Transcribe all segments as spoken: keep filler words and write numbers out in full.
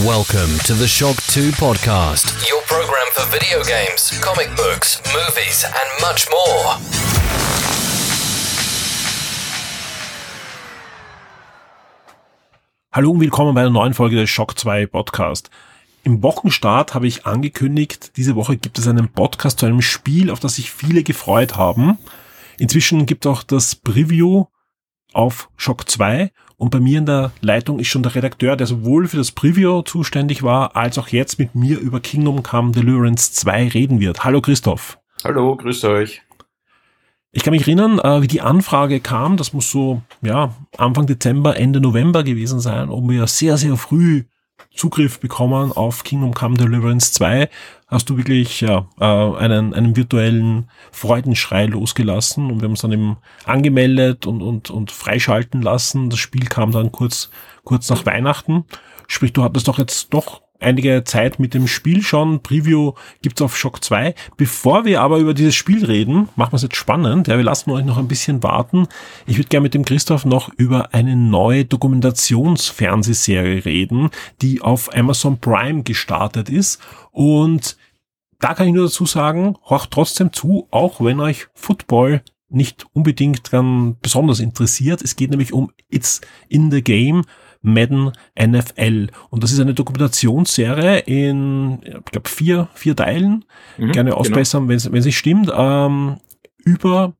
Welcome to the Shock two podcast, your program for video games, comic books, movies and much more. Hallo und willkommen bei einer neuen Folge des Shock zwei Podcast. Im Wochenstart habe ich angekündigt, diese Woche gibt es einen Podcast zu einem Spiel, auf das sich viele gefreut haben. Inzwischen gibt es auch das Preview auf Shock zwei und bei mir in der Leitung ist schon der Redakteur, der sowohl für das Preview zuständig war, als auch jetzt mit mir über Kingdom Come Deliverance zwei reden wird. Hallo Christoph. Hallo, grüßt euch. Ich kann mich erinnern, wie die Anfrage kam, das muss so ja Anfang Dezember, Ende November gewesen sein, ob wir sehr, sehr früh Zugriff bekommen auf Kingdom Come Deliverance zwei, hast du wirklich ja, einen, einen virtuellen Freudenschrei losgelassen und wir haben uns dann eben angemeldet und, und, und freischalten lassen. Das Spiel kam dann kurz, kurz nach Weihnachten. Sprich, du hattest doch jetzt doch einige Zeit mit dem Spiel schon. Preview gibt's auf Shock zwei. Bevor wir aber über dieses Spiel reden, machen wir es jetzt spannend. Ja, wir lassen euch noch ein bisschen warten. Ich würde gerne mit dem Christoph noch über eine neue Dokumentationsfernsehserie reden, die auf Amazon Prime gestartet ist. Und da kann ich nur dazu sagen, horcht trotzdem zu, auch wenn euch Football nicht unbedingt dann besonders interessiert. Es geht nämlich um It's in the Game, Madden N F L. Und das ist eine Dokumentationsserie in, ich glaube, vier, vier Teilen. Mhm, Gerne ausbessern, genau. wenn es stimmt, ähm, über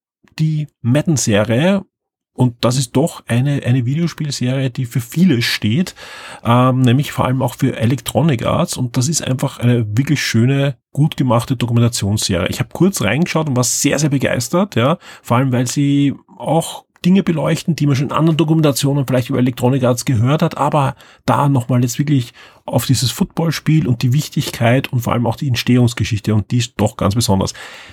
die Madden-Serie. Und das ist doch eine, eine Videospielserie, die für vieles steht, ähm, nämlich vor allem auch für Electronic Arts. Und das ist einfach eine wirklich schöne, gut gemachte Dokumentationsserie. Ich habe kurz reingeschaut und war sehr, sehr begeistert, ja, vor allem weil sie auch Dinge beleuchten, die man schon in anderen Dokumentationen vielleicht über Electronic Arts gehört hat, aber da nochmal jetzt wirklich auf dieses Footballspiel und die Wichtigkeit und vor allem auch die Entstehungsgeschichte, und die ist doch ganz besonders.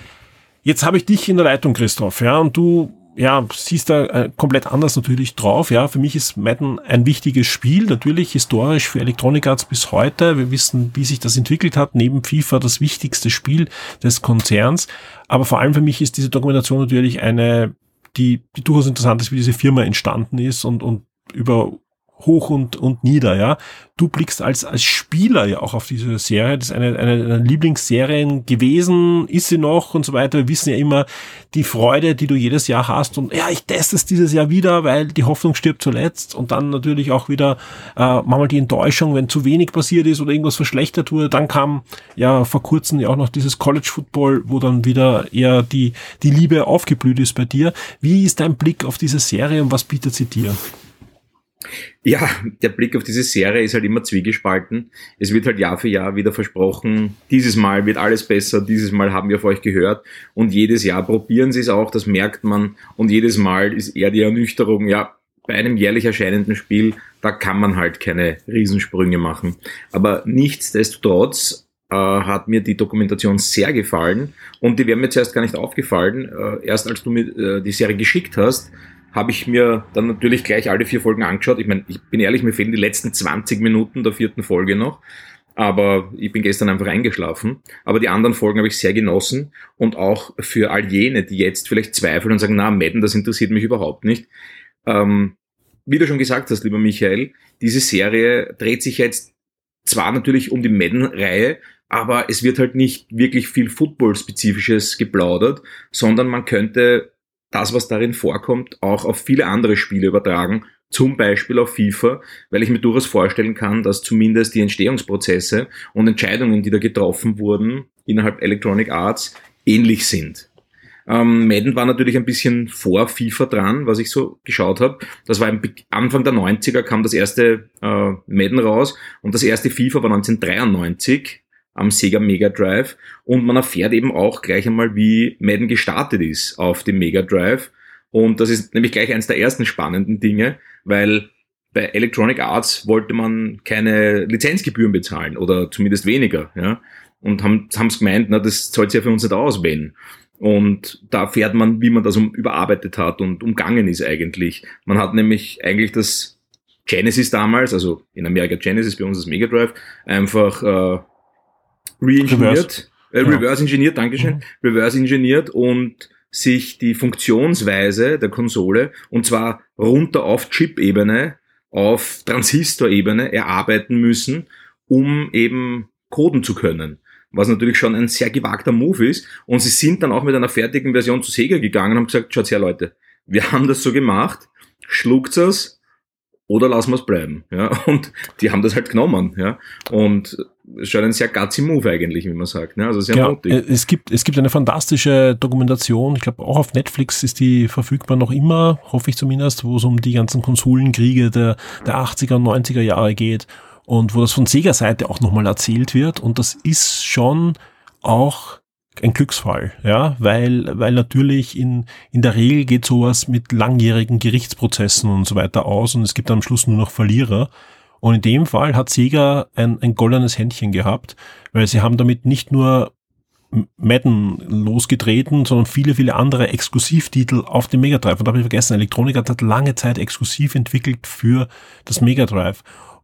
Jetzt habe ich dich in der Leitung, Christoph, ja, und du ja, siehst da äh, komplett anders natürlich drauf. Ja, für mich ist Madden ein wichtiges Spiel, natürlich historisch für Electronic Arts bis heute. Wir wissen, wie sich das entwickelt hat, neben FIFA das wichtigste Spiel des Konzerns. Aber vor allem für mich ist diese Dokumentation natürlich eine, die, die durchaus interessant ist, wie diese Firma entstanden ist und, und über hoch und, und nieder, ja. Du blickst als, als Spieler ja auch auf diese Serie. Das ist eine, eine deiner Lieblingsserien gewesen, ist sie noch und so weiter. Wir wissen ja immer die Freude, die du jedes Jahr hast und ja, ich teste es dieses Jahr wieder, weil die Hoffnung stirbt zuletzt, und dann natürlich auch wieder äh, manchmal die Enttäuschung, wenn zu wenig passiert ist oder irgendwas verschlechtert wurde. Dann kam ja vor kurzem ja auch noch dieses College Football, wo dann wieder eher die, die Liebe aufgeblüht ist bei dir. Wie ist dein Blick auf diese Serie und was bietet sie dir? Ja, der Blick auf diese Serie ist halt immer zwiegespalten. Es wird halt Jahr für Jahr wieder versprochen, dieses Mal wird alles besser, dieses Mal haben wir auf euch gehört, und jedes Jahr probieren sie es auch, das merkt man, und jedes Mal ist eher die Ernüchterung, ja, bei einem jährlich erscheinenden Spiel, da kann man halt keine Riesensprünge machen. Aber nichtsdestotrotz äh, hat mir die Dokumentation sehr gefallen, und die wäre mir zuerst gar nicht aufgefallen, äh, erst als du mir äh, die Serie geschickt hast, habe ich mir dann natürlich gleich alle vier Folgen angeschaut. Ich meine, ich bin ehrlich, mir fehlen die letzten zwanzig Minuten der vierten Folge noch, aber ich bin gestern einfach eingeschlafen. Aber die anderen Folgen habe ich sehr genossen, und auch für all jene, die jetzt vielleicht zweifeln und sagen, na, Madden, das interessiert mich überhaupt nicht. Ähm, wie du schon gesagt hast, lieber Michael, diese Serie dreht sich jetzt zwar natürlich um die Madden-Reihe, aber es wird halt nicht wirklich viel Football-Spezifisches geplaudert, sondern man könnte das, was darin vorkommt, auch auf viele andere Spiele übertragen, zum Beispiel auf FIFA, weil ich mir durchaus vorstellen kann, dass zumindest die Entstehungsprozesse und Entscheidungen, die da getroffen wurden innerhalb Electronic Arts, ähnlich sind. Ähm, Madden war natürlich ein bisschen vor FIFA dran, was ich so geschaut habe. Das war im Anfang der neunziger, kam das erste äh, Madden raus, und das erste FIFA war neunzehnhundertdreiundneunzig am Sega Mega Drive, und man erfährt eben auch gleich einmal, wie Madden gestartet ist auf dem Mega Drive, und das ist nämlich gleich eins der ersten spannenden Dinge, weil bei Electronic Arts wollte man keine Lizenzgebühren bezahlen, oder zumindest weniger, ja, und haben haben's gemeint, na, das zahlt sich ja für uns nicht aus, wenn. Und da erfährt man, wie man das um, überarbeitet hat und umgangen ist eigentlich. Man hat nämlich eigentlich das Genesis damals, also in Amerika Genesis, bei uns das Mega Drive, einfach äh, re-engineert, äh, ja. reverse engineert, Dankeschön, mhm. reverse engineert und sich die Funktionsweise der Konsole, und zwar runter auf Chip-Ebene, auf Transistorebene erarbeiten müssen, um eben coden zu können. Was natürlich schon ein sehr gewagter Move ist. Und sie sind dann auch mit einer fertigen Version zu Sega gegangen und haben gesagt, schaut her Leute, wir haben das so gemacht, schluckt es oder lassen wir es bleiben. Ja, und die haben das halt genommen. Ja, und es ist schon ein sehr gutsy Move eigentlich, wie man sagt. Ne? Also sehr ja, mutig. Es gibt, es gibt eine fantastische Dokumentation, ich glaube auch auf Netflix ist die verfügbar noch immer, hoffe ich zumindest, wo es um die ganzen Konsolenkriege der, der achtziger und neunziger Jahre geht. Und wo das von Sega-Seite auch nochmal erzählt wird. Und das ist schon auch ein Glücksfall, ja, weil, weil natürlich in, in der Regel geht sowas mit langjährigen Gerichtsprozessen und so weiter aus und es gibt am Schluss nur noch Verlierer. Und in dem Fall hat Sega ein, ein goldenes Händchen gehabt, weil sie haben damit nicht nur Madden losgetreten, sondern viele, viele andere Exklusivtitel auf dem Mega Drive. Und da habe ich vergessen, Electronic hat lange Zeit exklusiv entwickelt für das Mega Drive.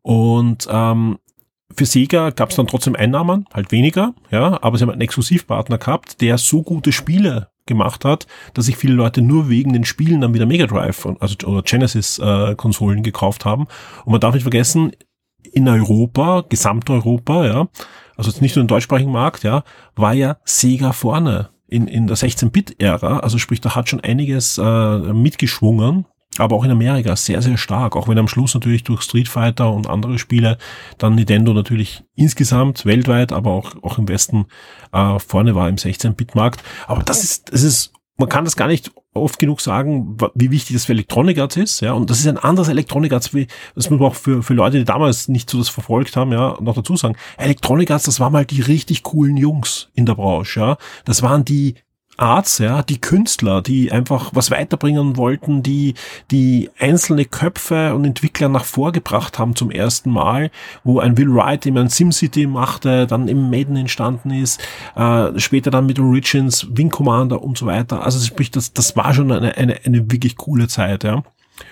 Und ähm, für Sega gab es dann trotzdem Einnahmen, halt weniger, ja, aber sie haben einen Exklusivpartner gehabt, der so gute Spiele gemacht hat, dass sich viele Leute nur wegen den Spielen dann wieder Mega Drive, also oder Genesis-Konsolen äh, gekauft haben. Und man darf nicht vergessen, in Europa, Gesamteuropa, ja, also jetzt nicht nur im deutschsprachigen Markt, ja, war ja Sega vorne in in der sechzehn-Bit-Ära, also sprich, da hat schon einiges äh, mitgeschwungen. Aber auch in Amerika sehr, sehr stark, auch wenn am Schluss natürlich durch Street Fighter und andere Spiele dann Nintendo natürlich insgesamt weltweit, aber auch auch im Westen äh, vorne war im sechzehn-Bit-Markt. Aber das ist, das ist, man kann das gar nicht oft genug sagen, wie wichtig das für Electronic Arts ist, ja. Und das ist ein anderes Electronic Arts, wie, das muss man auch für für Leute, die damals nicht so das verfolgt haben, ja, noch dazu sagen. Electronic Arts, das waren mal die richtig coolen Jungs in der Branche, ja. Das waren die Arts, ja, die Künstler, die einfach was weiterbringen wollten, die die einzelne Köpfe und Entwickler nach vorgebracht haben zum ersten Mal, wo ein Will Wright eben ein SimCity machte, dann im Maiden entstanden ist, äh, später dann mit Origins, Wing Commander und so weiter. Also sprich, das das war schon eine eine eine wirklich coole Zeit, ja.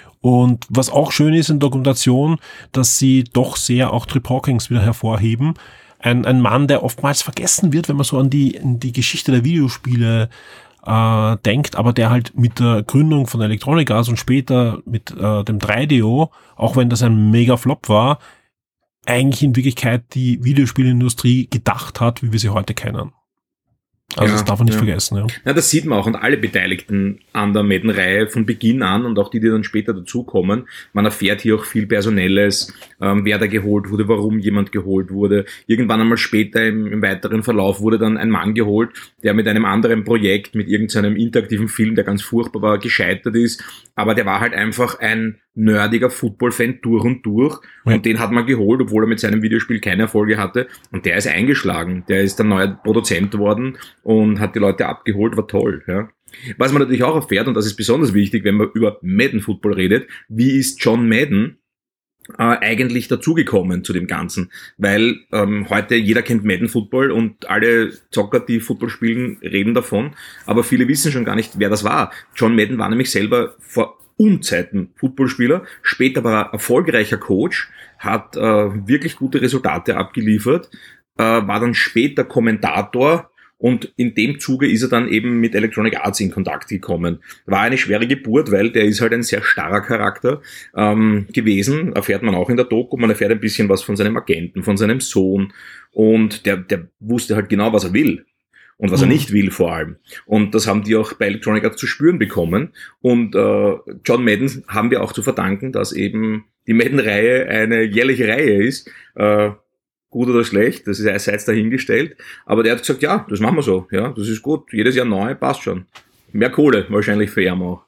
Und was auch schön ist in Dokumentation, dass sie doch sehr auch Trip Hawkins wieder hervorheben. Ein, ein Mann, der oftmals vergessen wird, wenn man so an die, an die Geschichte der Videospiele äh, denkt, aber der halt mit der Gründung von Electronic Arts und später mit äh, dem drei D O, auch wenn das ein Mega-Flop war, eigentlich in Wirklichkeit die Videospielindustrie gedacht hat, wie wir sie heute kennen. Also ja, das darf man nicht ja. vergessen. Ja. Ja, das sieht man auch. Und alle Beteiligten an der Madden-Reihe von Beginn an und auch die, die dann später dazukommen. Man erfährt hier auch viel Personelles, ähm, wer da geholt wurde, warum jemand geholt wurde. Irgendwann einmal später im, im weiteren Verlauf wurde dann ein Mann geholt, der mit einem anderen Projekt, mit irgendeinem interaktiven Film, der ganz furchtbar war, gescheitert ist. Aber der war halt einfach ein nerdiger Football-Fan durch und durch. Ja. Und den hat man geholt, obwohl er mit seinem Videospiel keine Erfolge hatte. Und der ist eingeschlagen. Der ist dann neuer Produzent worden und hat die Leute abgeholt. War toll, ja. Was man natürlich auch erfährt, und das ist besonders wichtig, wenn man über Madden Football redet, wie ist John Madden äh, eigentlich dazugekommen zu dem Ganzen? Weil ähm, heute jeder kennt Madden Football und alle Zocker, die Football spielen, reden davon. Aber viele wissen schon gar nicht, wer das war. John Madden war nämlich selber vor Unzeiten Footballspieler, später war er erfolgreicher Coach, hat äh, wirklich gute Resultate abgeliefert, äh, war dann später Kommentator und in dem Zuge ist er dann eben mit Electronic Arts in Kontakt gekommen. War eine schwere Geburt, weil der ist halt ein sehr starrer Charakter ähm, gewesen, erfährt man auch in der Doku, man erfährt ein bisschen was von seinem Agenten, von seinem Sohn und der, der wusste halt genau, was er will. Und was er nicht will vor allem. Und das haben die auch bei Electronic Arts zu spüren bekommen. Und äh, John Madden haben wir auch zu verdanken, dass eben die Madden-Reihe eine jährliche Reihe ist. Äh, gut oder schlecht, das ist einerseits dahingestellt. Aber der hat gesagt, ja, das machen wir so. Ja, das ist gut. Jedes Jahr neu, passt schon. Mehr Kohle wahrscheinlich für ihn auch.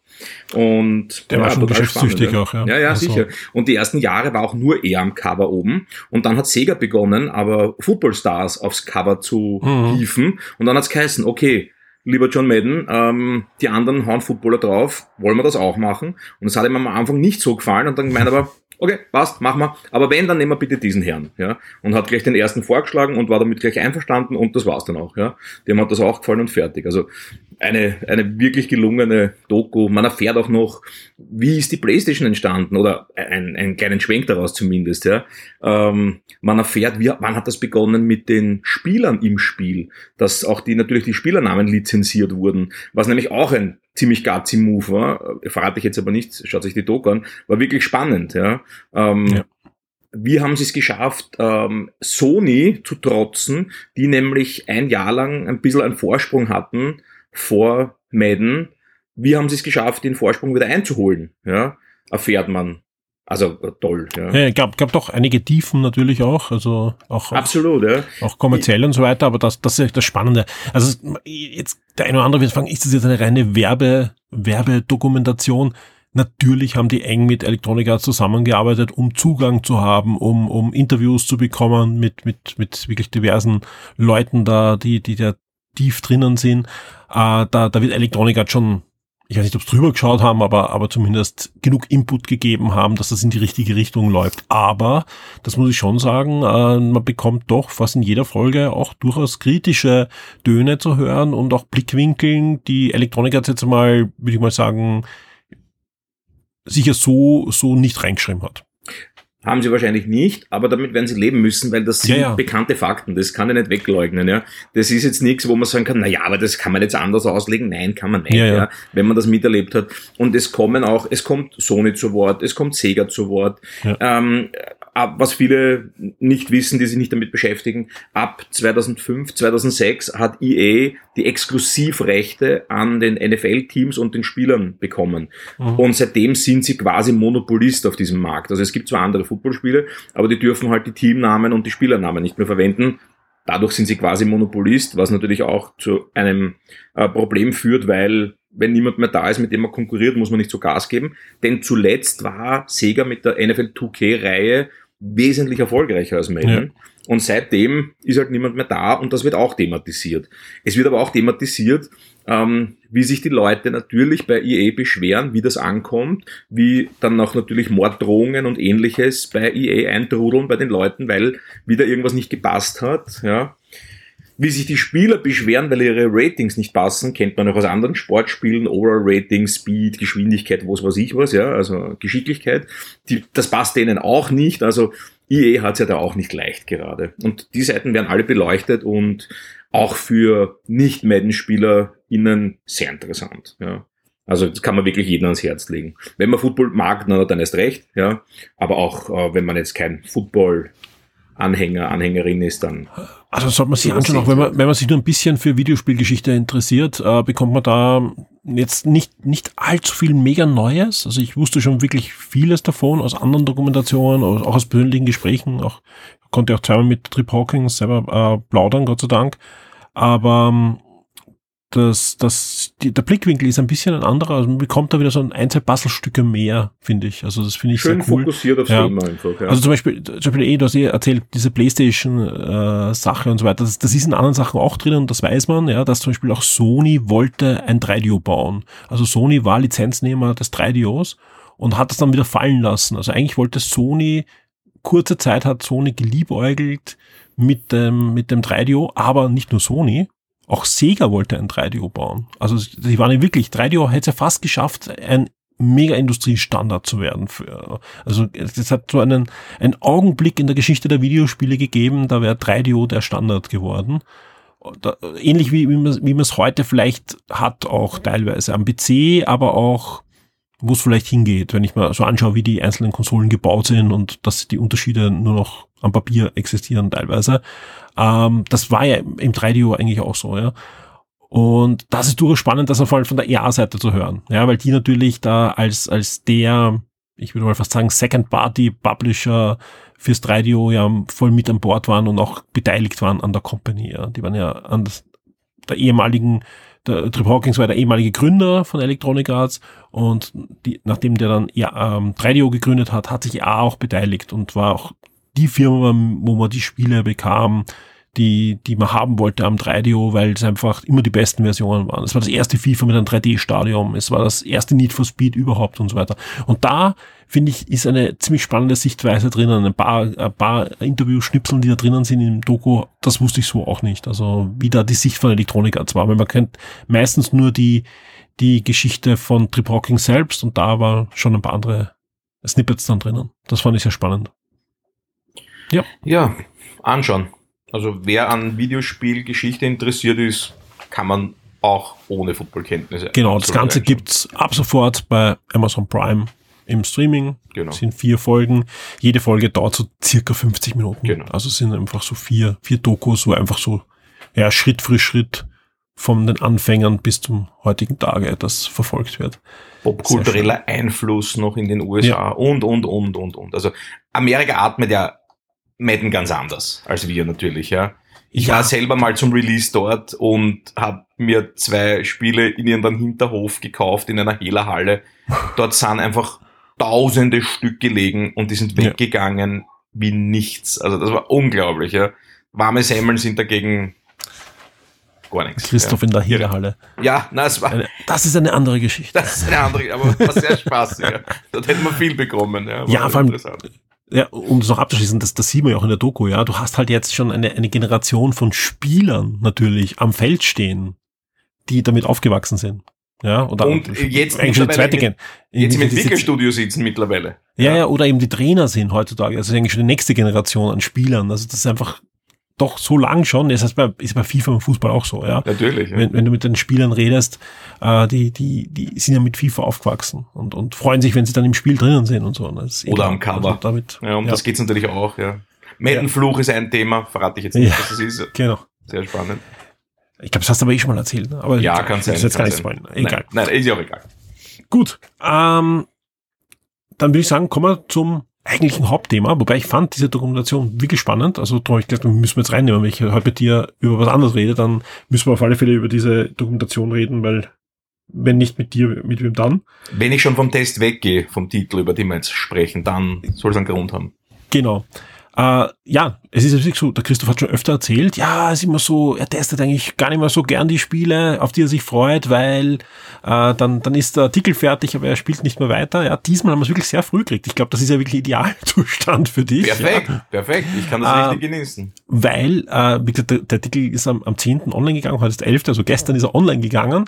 Und der ja, war schon geschäftstüchtig spannend, auch, ja. Ja, ja, also. sicher. Und die ersten Jahre war auch nur er am Cover oben. Und dann hat Sega begonnen, aber Football Stars aufs Cover zu mhm. hieven. Und dann hat's geheißen, okay, lieber John Madden, ähm, die anderen hauen Footballer drauf, wollen wir das auch machen? Und das hat ihm am Anfang nicht so gefallen. Und dann gemeint aber, okay, passt, machen wir. Aber wenn, dann nehmen wir bitte diesen Herrn, ja. Und hat gleich den ersten vorgeschlagen und war damit gleich einverstanden und das war's dann auch, ja. Dem hat das auch gefallen und fertig. Also eine, eine wirklich gelungene Doku. Man erfährt auch noch, wie ist die PlayStation entstanden oder ein, einen kleinen Schwenk daraus zumindest, ja. Ähm, man erfährt, wie, wann hat das begonnen mit den Spielern im Spiel, dass auch die, natürlich die Spielernamen lizenziert wurden, was nämlich auch ein ziemlich gutsy Move war. Verrate ich jetzt aber nicht, schaut euch die Doku an. War wirklich spannend, ja. Ähm, ja. Wie haben sie es geschafft, ähm, Sony zu trotzen, die nämlich ein Jahr lang ein bisschen einen Vorsprung hatten vor Madden. Wie haben sie es geschafft, den Vorsprung wieder einzuholen? Ja, erfährt man. Also toll. Ja, ja gab gab doch einige Tiefen natürlich auch, also auch absolut, ja, auch kommerziell und so weiter. Aber das das ist das Spannende. Also jetzt der eine oder andere wird fragen, ist das jetzt eine reine Werbe Werbedokumentation? Natürlich haben die eng mit Electronic Arts zusammengearbeitet, um Zugang zu haben, um um Interviews zu bekommen mit mit mit wirklich diversen Leuten da, die die da tief drinnen sind. Äh, da da wird Electronic Arts schon, ich weiß nicht, ob es drüber geschaut haben, aber aber zumindest genug Input gegeben haben, dass das in die richtige Richtung läuft. Aber, das muss ich schon sagen, äh, man bekommt doch fast in jeder Folge auch durchaus kritische Töne zu hören und auch Blickwinkeln, die Electronic Arts jetzt mal, würde ich mal sagen, sicher so so nicht reingeschrieben hat. Haben sie wahrscheinlich nicht, aber damit werden sie leben müssen, weil das sind ja, ja. bekannte Fakten, das kann ich nicht wegleugnen. Ja. Das ist jetzt nichts, wo man sagen kann, na ja, aber das kann man jetzt anders auslegen. Nein, kann man nicht, ja, ja. Ja, wenn man das miterlebt hat. Und es kommen auch, es kommt Sony zu Wort, es kommt Sega zu Wort. Ja. Ähm, was viele nicht wissen, die sich nicht damit beschäftigen, ab zweitausendfünf, zweitausendsechs hat E A die Exklusivrechte an den N F L-Teams und den Spielern bekommen. Mhm. Und seitdem sind sie quasi Monopolist auf diesem Markt. Also es gibt zwar andere Footballspiele, aber die dürfen halt die Teamnamen und die Spielernamen nicht mehr verwenden. Dadurch sind sie quasi Monopolist, was natürlich auch zu einem äh, Problem führt, weil wenn niemand mehr da ist, mit dem man konkurriert, muss man nicht so Gas geben. Denn zuletzt war Sega mit der N F L zwei K-Reihe wesentlich erfolgreicher als Madden. Ja. Und seitdem ist halt niemand mehr da und das wird auch thematisiert. Es wird aber auch thematisiert, ähm, wie sich die Leute natürlich bei E A beschweren, wie das ankommt, wie dann auch natürlich Morddrohungen und Ähnliches bei E A eintrudeln bei den Leuten, weil wieder irgendwas nicht gepasst hat, ja. Wie sich die Spieler beschweren, weil ihre Ratings nicht passen, kennt man auch aus anderen Sportspielen, Overall-Rating, Speed, Geschwindigkeit, was weiß ich was, ja, also Geschicklichkeit. Die, das passt denen auch nicht, also E A hat es ja da auch nicht leicht gerade. Und die Seiten werden alle beleuchtet und auch für Nicht-Madden-SpielerInnen sehr interessant, ja. Also das kann man wirklich jedem ans Herz legen. Wenn man Football mag, dann hat er erst recht, ja. Aber auch äh, wenn man jetzt kein Football Anhänger, Anhängerin ist, dann... Also sollte man sich anschauen, auch wenn man, wenn man sich nur ein bisschen für Videospielgeschichte interessiert, äh, bekommt man da jetzt nicht nicht allzu viel mega Neues. Also ich wusste schon wirklich vieles davon aus anderen Dokumentationen, auch aus persönlichen Gesprächen. Auch konnte auch zweimal mit Trip Hawkins selber äh, plaudern, Gott sei Dank. Aber ähm, das, das, die, der Blickwinkel ist ein bisschen ein anderer. Also man bekommt da wieder so ein, ein zwei Puzzlestücke mehr, finde ich. Also das finde ich schön sehr cool. Fokussiert aufs ja. Thema einfach. Ja. Also zum Beispiel, zum Beispiel eh, du hast eh erzählt, diese PlayStation-Sache äh, und so weiter. Das, das ist in anderen Sachen auch drin und das weiß man, ja, dass zum Beispiel auch Sony wollte ein drei D O bauen. Also Sony war Lizenznehmer des drei D Os und hat das dann wieder fallen lassen. Also eigentlich wollte Sony, kurze Zeit hat Sony geliebäugelt mit dem, mit dem drei D O, aber nicht nur Sony. Auch Sega wollte ein drei D O bauen. Also sie waren ja wirklich, drei D O hätte es ja fast geschafft, ein Mega-Industriestandard zu werden. Für, also es hat so einen, einen Augenblick in der Geschichte der Videospiele gegeben, da wäre drei D O der Standard geworden. Da, ähnlich wie, wie man wie man es heute vielleicht hat, auch teilweise am P C, aber auch wo es vielleicht hingeht, wenn ich mal so anschaue, wie die einzelnen Konsolen gebaut sind und dass die Unterschiede nur noch am Papier existieren teilweise. Ähm, das war ja im drei D O eigentlich auch so, ja. Und das ist durchaus spannend, das vor allem von der E A-Seite zu hören, ja, weil die natürlich da als als der, ich würde mal fast sagen, Second-Party-Publisher fürs drei D O ja voll mit an Bord waren und auch beteiligt waren an der Company, ja. Die waren ja an das, der ehemaligen Der Trip Hawkins war der ehemalige Gründer von Electronic Arts und die, nachdem der dann ja, ähm, drei D O gegründet hat, hat sich A auch beteiligt und war auch die Firma, wo man die Spiele bekam, die die man haben wollte am drei D O, weil es einfach immer die besten Versionen waren. Es war das erste FIFA mit einem drei D-Stadion, es war das erste Need for Speed überhaupt und so weiter. Und da, finde ich, ist eine ziemlich spannende Sichtweise drinnen. Ein paar, ein paar Interview-Schnipseln, die da drinnen sind im Doku, das wusste ich so auch nicht. Also wie da die Sicht von Electronic Arts war, weil man kennt meistens nur die die Geschichte von Trip Hawkins selbst und da war schon ein paar andere Snippets dann drinnen. Das fand ich sehr spannend. Ja. Ja, anschauen. Also wer an Videospielgeschichte interessiert ist, kann man auch ohne Footballkenntnisse. Genau, das Ganze anschauen. gibt's ab sofort bei Amazon Prime im Streaming. Genau. Das sind vier Folgen. Jede Folge dauert so circa fünfzig Minuten. Genau. Also es sind einfach so vier, vier Dokus, wo einfach so, ja, Schritt für Schritt von den Anfängern bis zum heutigen Tage das verfolgt wird. Popkultureller Einfluss noch in den U S A Ja. und, und, und, und, und. Also Amerika atmet ja Madden ganz anders als wir natürlich, ja. Ich Ja. war selber mal zum Release dort und habe mir zwei Spiele in irgendeinem Hinterhof gekauft, in einer Hehlerhalle. Dort sind einfach tausende Stück gelegen und die sind Ja. weggegangen wie nichts. Also das war unglaublich, ja. Warme Semmeln sind dagegen gar nichts. Christoph ja. in der Hehlerhalle. Ja, na, es war, Eine, das ist eine andere Geschichte. das ist eine andere, aber war sehr spaßig. Ja. Dort hätten wir viel bekommen. Ja, war Ja, vor allem- interessant. Ja, um das noch abzuschließen, das, das sieht man ja auch in der Doku, ja. Du hast halt jetzt schon eine, eine Generation von Spielern natürlich am Feld stehen, die damit aufgewachsen sind. Ja, oder Und jetzt eigentlich schon die zweite mittlerweile Gen. Jetzt im Die- die- die- Entwicklerstudio sitzen mittlerweile. Ja, ja, oder eben die Trainer sind heutzutage. Also eigentlich schon die nächste Generation an Spielern. Also das ist einfach doch so lang schon. Das heißt, bei, ist bei FIFA und Fußball auch so, ja. Natürlich. Ja. Wenn, wenn du mit den Spielern redest, äh, die, die, die sind ja mit FIFA aufgewachsen und, und freuen sich, wenn sie dann im Spiel drinnen sind und so. Und das ist Oder eh am klar. Cover. Also damit, Ja, um ja, das geht's natürlich auch. Ja. Madden-Fluch ist ein Thema, verrate ich jetzt nicht, Ja. was das ist. genau. Sehr spannend. Ich glaube, das hast du aber eh schon mal erzählt. Ne? Aber Ja, kann sein. Das ist jetzt kann gar nicht sein. spoilern. Egal. Nein, nein, ist ja auch egal. Gut. Ähm, dann würde ich sagen, kommen wir zum eigentlichen Hauptthema, wobei ich fand diese Dokumentation wirklich spannend. Also darum habe ich gedacht, müssen wir jetzt reinnehmen. Wenn ich heute mit dir über was anderes rede, dann müssen wir auf alle Fälle über diese Dokumentation reden, weil wenn nicht mit dir, mit wem dann? Wenn ich schon vom Test weggehe, vom Titel, über den wir jetzt sprechen, dann soll es einen Grund haben. Genau. Äh, ja, es ist wirklich so, der Christoph hat schon öfter erzählt, ja, es ist immer so, er testet eigentlich gar nicht mehr so gern die Spiele, auf die er sich freut, weil äh, dann dann ist der Artikel fertig, aber er spielt nicht mehr weiter. Ja, diesmal haben wir es wirklich sehr früh gekriegt. Ich glaube, das ist ja wirklich Idealzustand für dich. Perfekt, Ja. perfekt. Ich kann das Ah. richtig genießen. Weil, äh, wie gesagt, der, der Artikel ist am, am zehnten online gegangen, heute ist der elfte, also gestern ist er online gegangen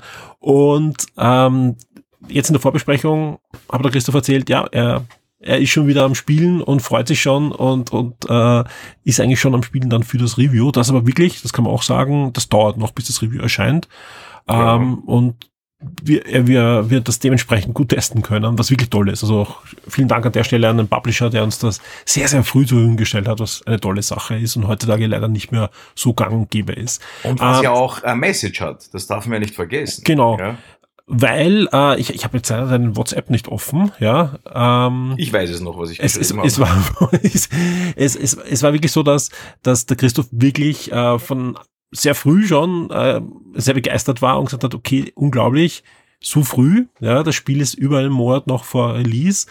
und ähm, jetzt in der Vorbesprechung hat der Christoph erzählt, ja, er Er ist schon wieder am Spielen und freut sich schon und und äh, ist eigentlich schon am Spielen dann für das Review. Das aber wirklich, das kann man auch sagen, das dauert noch, bis das Review erscheint. Ja. Ähm, und wir, er wir, wir das dementsprechend gut testen können, was wirklich toll ist. Also auch vielen Dank an der Stelle an den Publisher, der uns das sehr, sehr früh zur Verfügung gestellt hat, was eine tolle Sache ist und heutzutage leider nicht mehr so gang und gäbe ist. Und was Ähm, ja auch ein Message hat, das darf man ja nicht vergessen. Genau. Ja? Weil äh, ich, ich habe jetzt leider deinen WhatsApp nicht offen, ja. Ähm, Ich weiß es noch, was ich Es, es, geschrieben es, war, es, es, es, es war wirklich so, dass, dass der Christoph wirklich äh, von sehr früh schon äh, sehr begeistert war und gesagt hat, okay, unglaublich, so früh, ja, das Spiel ist über einen Monat noch vor Release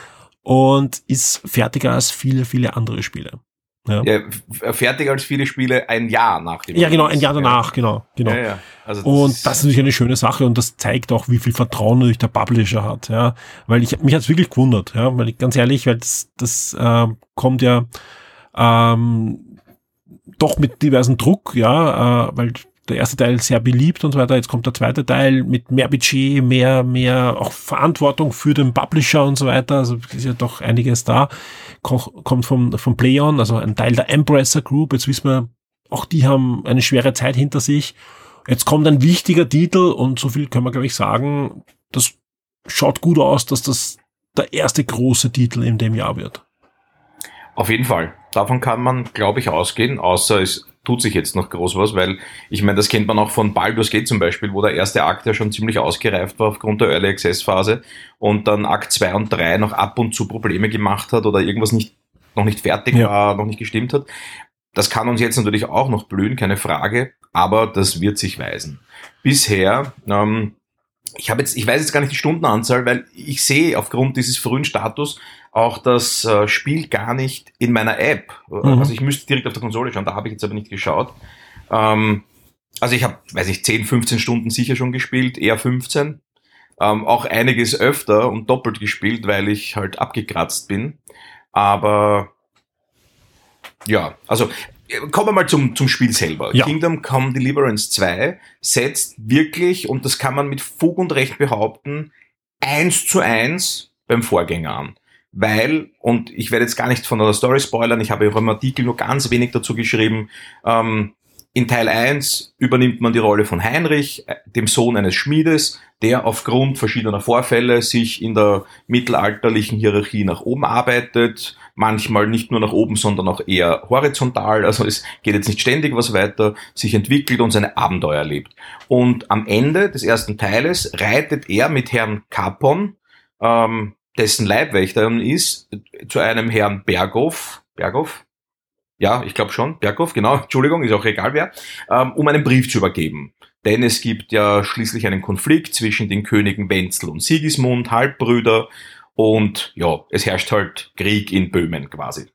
und ist fertiger als viele, viele andere Spiele. Ja, Ja, f- fertiger als viele Spiele ein Jahr nach dem ja genau, ein Release. Jahr danach, genau, genau. Ja, ja. Also das Und ist- das ist natürlich eine schöne Sache und das zeigt auch, wie viel Vertrauen natürlich der Publisher hat, ja, weil ich mich hat's wirklich gewundert, ja, weil ich ganz ehrlich, weil das das äh, kommt ja ähm, doch mit diversen Druck, ja, äh, weil der erste Teil sehr beliebt und so weiter. Jetzt kommt der zweite Teil mit mehr Budget, mehr mehr auch Verantwortung für den Publisher und so weiter. Also ist ja doch einiges da. Ko- Kommt vom vom Playon, also ein Teil der Embracer Group. Jetzt wissen wir, auch die haben eine schwere Zeit hinter sich. Jetzt kommt ein wichtiger Titel und so viel können wir, glaube ich, sagen, das schaut gut aus, dass das der erste große Titel in dem Jahr wird. Auf jeden Fall. Davon kann man, glaube ich, ausgehen, außer es tut sich jetzt noch groß was, weil ich meine, das kennt man auch von Baldur's Gate zum Beispiel, wo der erste Akt ja schon ziemlich ausgereift war aufgrund der Early Access Phase und dann Akt zwei und drei noch ab und zu Probleme gemacht hat oder irgendwas nicht noch nicht fertig Ja. war, noch nicht gestimmt hat. Das kann uns jetzt natürlich auch noch blühen, keine Frage, aber das wird sich weisen. Bisher, ähm, ich habe jetzt, ich weiß jetzt gar nicht die Stundenanzahl, weil ich sehe aufgrund dieses frühen Status auch das äh, Spiel gar nicht in meiner App. Mhm. Also ich müsste direkt auf der Konsole schauen, da habe ich jetzt aber nicht geschaut. Ähm, also ich habe, weiß ich, zehn, fünfzehn Stunden sicher schon gespielt, eher fünfzehn. Ähm, auch einiges öfter und doppelt gespielt, weil ich halt abgekratzt bin. Aber ja, also kommen wir mal zum, zum Spiel selber. Ja. Kingdom Come Deliverance zwei setzt wirklich, und das kann man mit Fug und Recht behaupten, eins zu eins beim Vorgänger an. Weil, und ich werde jetzt gar nicht von der Story spoilern, ich habe auch im Artikel nur ganz wenig dazu geschrieben, ähm, In Teil eins übernimmt man die Rolle von Heinrich, dem Sohn eines Schmiedes, der aufgrund verschiedener Vorfälle sich in der mittelalterlichen Hierarchie nach oben arbeitet, manchmal nicht nur nach oben, sondern auch eher horizontal, also es geht jetzt nicht ständig was weiter, sich entwickelt und seine Abenteuer erlebt. Und am Ende des ersten Teiles reitet er mit Herrn Capon, ähm, dessen Leibwächter ist, zu einem Herrn Berghoff, Berghoff? Ja, ich glaube schon, Berghoff, genau, Entschuldigung, ist auch egal wer, ähm, um einen Brief zu übergeben. Denn es gibt ja schließlich einen Konflikt zwischen den Königen Wenzel und Sigismund, Halbbrüder, und ja, es herrscht halt Krieg in Böhmen quasi.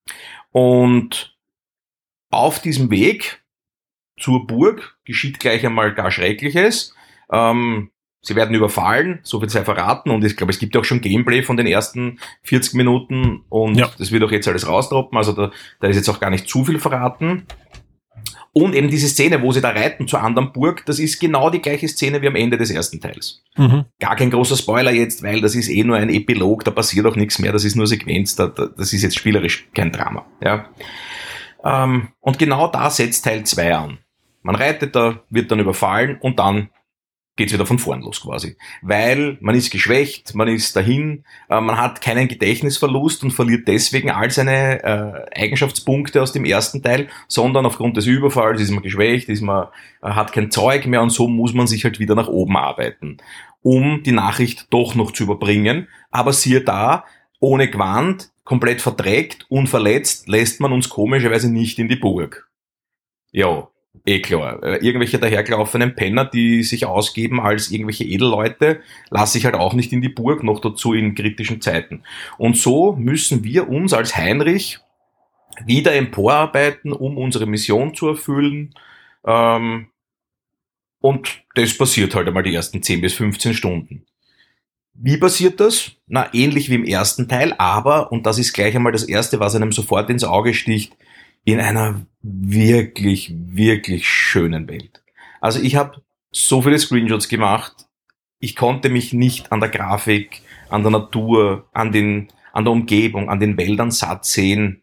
Und auf diesem Weg zur Burg geschieht gleich einmal gar Schreckliches. Ähm, sie werden überfallen, so viel sei verraten, und ich glaube, es gibt auch schon Gameplay von den ersten vierzig Minuten, und ja, das wird auch jetzt alles rausdroppen, also da, da ist jetzt auch gar nicht zu viel verraten. Und eben diese Szene, wo sie da reiten zur anderen Burg, das ist genau die gleiche Szene wie am Ende des ersten Teils. Mhm. Gar kein großer Spoiler jetzt, weil das ist eh nur ein Epilog, da passiert auch nichts mehr, das ist nur Sequenz, da, da, das ist jetzt spielerisch kein Drama. Ja. Ähm, und genau da setzt Teil zwei an. Man reitet da, wird dann überfallen und dann geht's wieder von vorn los quasi. Weil man ist geschwächt, man ist dahin, äh, man hat keinen Gedächtnisverlust und verliert deswegen all seine äh, Eigenschaftspunkte aus dem ersten Teil, sondern aufgrund des Überfalls ist man geschwächt, ist man, äh, hat kein Zeug mehr, und so muss man sich halt wieder nach oben arbeiten, um die Nachricht doch noch zu überbringen. Aber siehe da, ohne Gewand, komplett verdreckt, unverletzt, lässt man uns komischerweise nicht in die Burg. Ja. Eh klar, irgendwelche dahergelaufenen Penner, die sich ausgeben als irgendwelche Edelleute, lasse ich halt auch nicht in die Burg, noch dazu in kritischen Zeiten. Und so müssen wir uns als Heinrich wieder emporarbeiten, um unsere Mission zu erfüllen. Ähm, und das passiert halt einmal die ersten zehn bis fünfzehn Stunden. Wie passiert das? Na, ähnlich wie im ersten Teil, aber, und das ist gleich einmal das Erste, was einem sofort ins Auge sticht, in einer wirklich, wirklich schönen Welt. Also ich habe so viele Screenshots gemacht, ich konnte mich nicht an der Grafik, an der Natur, an den, an der Umgebung, an den Wäldern satt sehen.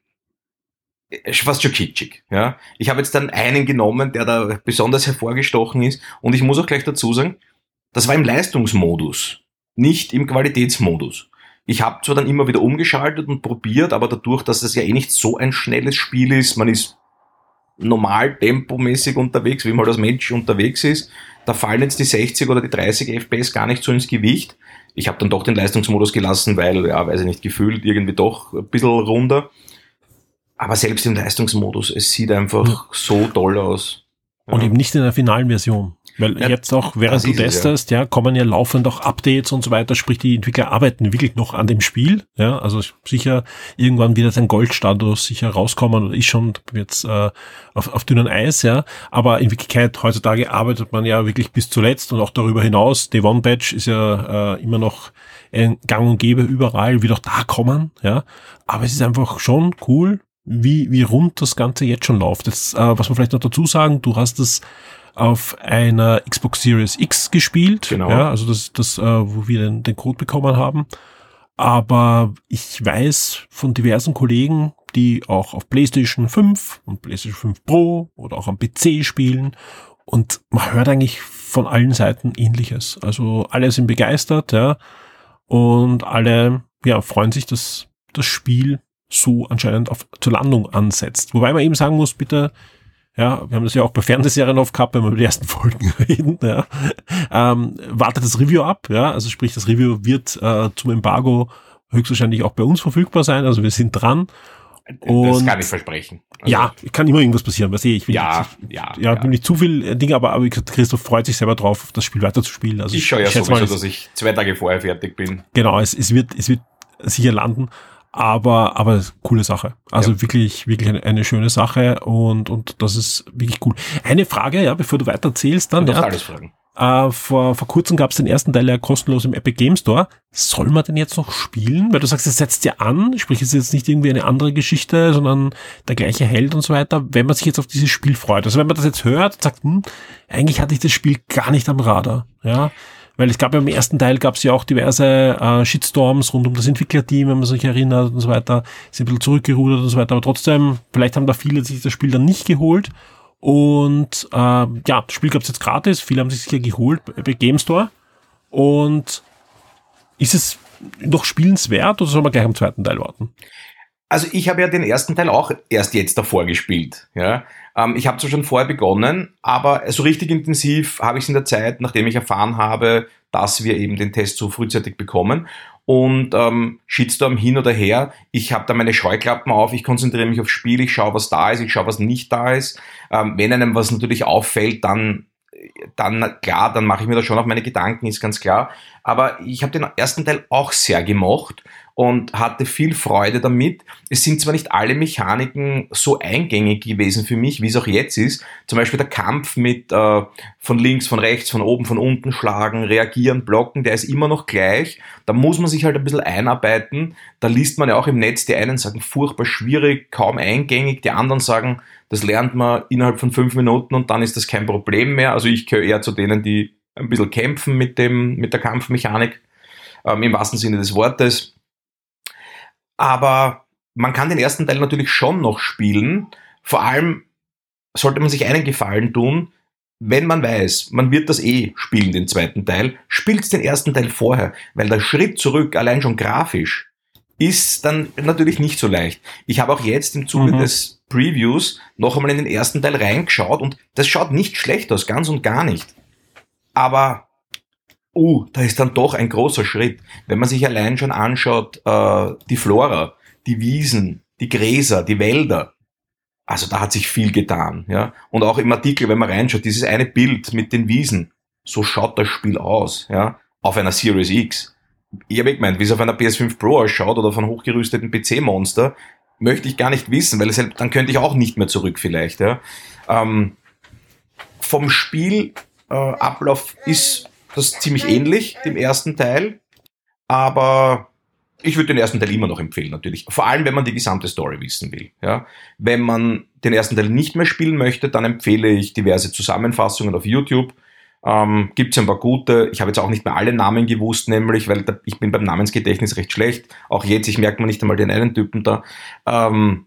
Fast schon kitschig. Ja. Ich habe jetzt dann einen genommen, der da besonders hervorgestochen ist, und ich muss auch gleich dazu sagen, das war im Leistungsmodus, nicht im Qualitätsmodus. Ich habe zwar dann immer wieder umgeschaltet und probiert, aber dadurch, dass es ja eh nicht so ein schnelles Spiel ist, man ist normal tempomäßig unterwegs, wie man halt als Mensch unterwegs ist, da fallen jetzt die sechzig oder die dreißig F P S gar nicht so ins Gewicht. Ich habe dann doch den Leistungsmodus gelassen, weil, ja, weiß ich nicht, gefühlt irgendwie doch ein bisschen runder. Aber selbst im Leistungsmodus, es sieht einfach ja. so toll aus. Und ja. eben nicht in der finalen Version. Weil ja, jetzt auch, während du testest, ja. ja, kommen ja laufend auch Updates und so weiter, sprich die Entwickler arbeiten wirklich noch an dem Spiel, ja, also sicher irgendwann wird ein Goldstatus sicher rauskommen, oder ist schon jetzt äh, auf, auf dünnem Eis, ja, aber in Wirklichkeit heutzutage arbeitet man ja wirklich bis zuletzt und auch darüber hinaus. Day One Patch ist ja äh, immer noch ein Gang und Gäbe überall, wird auch da kommen, ja, aber es ist einfach schon cool, wie wie rund das Ganze jetzt schon läuft. Jetzt, äh, was man vielleicht noch dazu sagen, du hast das auf einer Xbox Series X gespielt, genau. Ja, also das, das, äh, wo wir den, den Code bekommen haben. Aber ich weiß von diversen Kollegen, die auch auf PlayStation fünf und PlayStation fünf Pro oder auch am P C spielen, und man hört eigentlich von allen Seiten Ähnliches. Also alle sind begeistert, ja, und alle, ja, freuen sich, dass das Spiel so anscheinend auf zur Landung ansetzt. Wobei man eben sagen muss, bitte, ja, wir haben das ja auch bei Fernsehserien oft gehabt, wenn wir über die ersten Folgen reden, ja. Ähm, wartet das Review ab, ja, also sprich, das Review wird äh, zum Embargo höchstwahrscheinlich auch bei uns verfügbar sein, also wir sind dran. Und das kann ich versprechen. Also ja, kann immer irgendwas passieren, was ich will. Ja, nicht, ja, ja, ja. nicht zu viel Dinge, aber, aber Christoph freut sich selber drauf, das Spiel weiterzuspielen. Also ich schaue ja sowieso, mal, dass ich zwei Tage vorher fertig bin. Genau, es, es wird, es wird sicher landen. Aber, aber coole Sache. Also ja. wirklich, wirklich eine, eine schöne Sache, und, und das ist wirklich cool. Eine Frage, ja, bevor du weiter erzählst, dann, du ja, alles fragen. Äh, vor, vor kurzem gab es den ersten Teil ja kostenlos im Epic Game Store. Soll man den jetzt noch spielen? Weil du sagst, es setzt ja an, sprich, es ist jetzt nicht irgendwie eine andere Geschichte, sondern der gleiche Held und so weiter, wenn man sich jetzt auf dieses Spiel freut. Also wenn man das jetzt hört und sagt, hm, eigentlich hatte ich das Spiel gar nicht am Radar, ja. Weil es gab ja im ersten Teil gab es ja auch diverse äh, Shitstorms rund um das Entwicklerteam, wenn man sich erinnert und so weiter, sind ein bisschen zurückgerudert und so weiter, aber trotzdem, vielleicht haben da viele sich das Spiel dann nicht geholt, Und äh, ja, das Spiel gab es jetzt gratis, viele haben sich sicher geholt bei Game Store. Und ist es noch spielenswert oder soll man gleich am zweiten Teil warten? Also ich habe ja den ersten Teil auch erst jetzt davor gespielt. Ja, ähm, ich habe zwar schon vorher begonnen, aber so richtig intensiv habe ich es in der Zeit, nachdem ich erfahren habe, dass wir eben den Test so frühzeitig bekommen. Und ähm, Shitstorm hin oder her, ich habe da meine Scheuklappen auf, ich konzentriere mich aufs Spiel, ich schaue, was da ist, ich schaue, was nicht da ist. Ähm, wenn einem was natürlich auffällt, dann, dann klar, dann mache ich mir da schon auch meine Gedanken, ist ganz klar. Aber ich habe den ersten Teil auch sehr gemocht und hatte viel Freude damit. Es sind zwar nicht alle Mechaniken so eingängig gewesen für mich, wie es auch jetzt ist. Zum Beispiel der Kampf mit äh, von links, von rechts, von oben, von unten schlagen, reagieren, blocken, der ist immer noch gleich. Da muss man sich halt ein bisschen einarbeiten. Da liest man ja auch im Netz, die einen sagen furchtbar schwierig, kaum eingängig, die anderen sagen, das lernt man innerhalb von fünf Minuten und dann ist das kein Problem mehr. Also ich gehöre eher zu denen, die ein bisschen kämpfen mit dem, mit der Kampfmechanik, ähm, im wahrsten Sinne des Wortes. Aber man kann den ersten Teil natürlich schon noch spielen. Vor allem sollte man sich einen Gefallen tun, wenn man weiß, man wird das eh spielen, den zweiten Teil, spielt den ersten Teil vorher, weil der Schritt zurück, allein schon grafisch, ist dann natürlich nicht so leicht. Ich habe auch jetzt im Zuge mhm. des Previews noch einmal in den ersten Teil reingeschaut und das schaut nicht schlecht aus, ganz und gar nicht. Aber uh, da ist dann doch ein großer Schritt. Wenn man sich allein schon anschaut, äh, die Flora, die Wiesen, die Gräser, die Wälder, also da hat sich viel getan. Ja. Und auch im Artikel, wenn man reinschaut, dieses eine Bild mit den Wiesen, so schaut das Spiel aus, ja, auf einer Series X. Ich habe gemeint, wie es auf einer P S fünf Pro ausschaut oder auf einem hochgerüsteten P C-Monster, möchte ich gar nicht wissen, weil es, dann könnte ich auch nicht mehr zurück vielleicht. Ja. Ähm, vom Spiel äh, Ablauf ist das ziemlich ähnlich, dem ersten Teil, aber ich würde den ersten Teil immer noch empfehlen, natürlich. Vor allem, wenn man die gesamte Story wissen will. Ja. Wenn man den ersten Teil nicht mehr spielen möchte, dann empfehle ich diverse Zusammenfassungen auf YouTube. Ähm, gibt es ein paar gute. Ich habe jetzt auch nicht mehr alle Namen gewusst, nämlich, weil da, ich bin beim Namensgedächtnis recht schlecht. Auch jetzt, ich merke mir nicht einmal den einen Typen da. Ähm,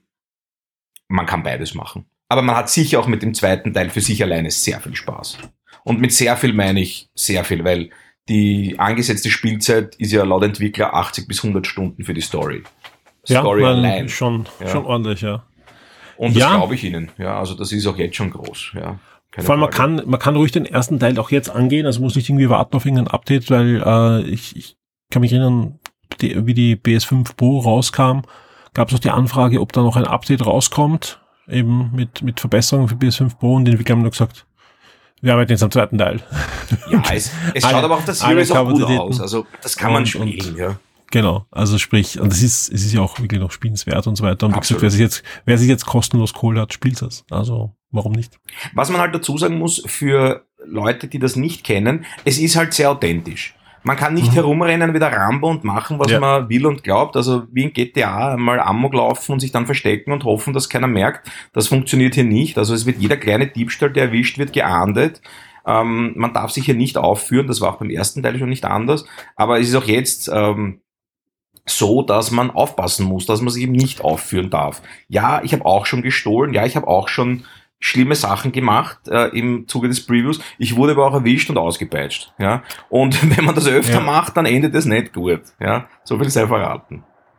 man kann beides machen. Aber man hat sicher auch mit dem zweiten Teil für sich alleine sehr viel Spaß. Und mit sehr viel meine ich sehr viel, weil die angesetzte Spielzeit ist ja laut Entwickler achtzig bis hundert Stunden für die Story. Ja, Story allein. Schon, ja. schon ordentlich, ja. Und das ja. glaube ich Ihnen. Ja, also das ist auch jetzt schon groß. Ja, vor allem, man kann, man kann ruhig den ersten Teil auch jetzt angehen, also muss nicht irgendwie warten auf irgendein Update, weil äh, ich, ich kann mich erinnern, die, wie die P S fünf Pro rauskam, gab es auch die Anfrage, ob da noch ein Update rauskommt, eben mit, mit Verbesserungen für P S fünf Pro, und die Entwickler haben nur gesagt, wir arbeiten jetzt am zweiten Teil. Ja, es, es schaut alle, aber auf der Series auch gut aus. Also das kann und, man spielen, und, ja. Genau, also sprich, und es ist, es ist ja auch wirklich noch spielenswert und so weiter. Und wie gesagt, wer sich jetzt, wer sich jetzt kostenlos geholt hat, spielt es. Also warum nicht? Was man halt dazu sagen muss, für Leute, die das nicht kennen, es ist halt sehr authentisch. Man kann nicht mhm. herumrennen wie der Rambo und machen, was ja. man will und glaubt. Also wie in G T A einmal Amok laufen und sich dann verstecken und hoffen, dass keiner merkt. Das funktioniert hier nicht. Also es wird jeder kleine Diebstahl, der erwischt wird, geahndet. Ähm, man darf sich hier nicht aufführen. Das war auch beim ersten Teil schon nicht anders. Aber es ist auch jetzt ähm, so, dass man aufpassen muss, dass man sich eben nicht aufführen darf. Ja, ich habe auch schon gestohlen. Ja, ich habe auch schon schlimme Sachen gemacht äh, im Zuge des Previews. Ich wurde aber auch erwischt und ausgepeitscht. Ja? Und wenn man das öfter ja. macht, dann endet es nicht gut. Ja? So viel sei verraten.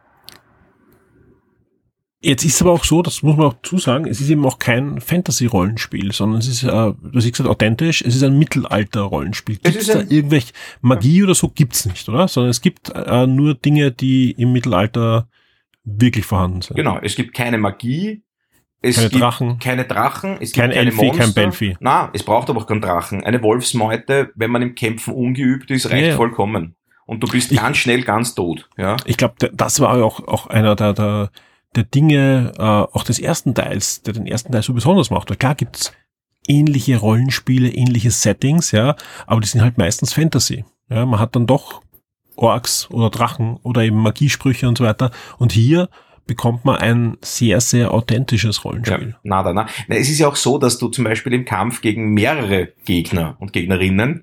Jetzt ist es aber auch so, das muss man auch zusagen, es ist eben auch kein Fantasy-Rollenspiel, sondern es ist, äh, du hast gesagt, authentisch, es ist ein Mittelalter-Rollenspiel. Gibt es da irgendwelche Magie oder so? Gibt's nicht, oder? Sondern es gibt äh, nur Dinge, die im Mittelalter wirklich vorhanden sind. Genau, es gibt keine Magie. Es keine gibt Drachen. keine Drachen, es kein gibt keine Elfi, Monster. kein Belfi. Na, es braucht aber auch keinen Drachen. Eine Wolfsmeute, wenn man im Kämpfen ungeübt ist, reicht ja, ja. vollkommen. Und du bist ich, ganz schnell ganz tot. Ja. Ich glaube, das war auch, auch einer der, der, der Dinge, äh, auch des ersten Teils, der den ersten Teil so besonders macht. Weil klar gibt's ähnliche Rollenspiele, ähnliche Settings, ja, aber die sind halt meistens Fantasy. Ja, man hat dann doch Orks oder Drachen oder eben Magiesprüche und so weiter. Und hier bekommt man ein sehr, sehr authentisches Rollenspiel. Ja, nada, na. Es ist ja auch so, dass du zum Beispiel im Kampf gegen mehrere Gegner und Gegnerinnen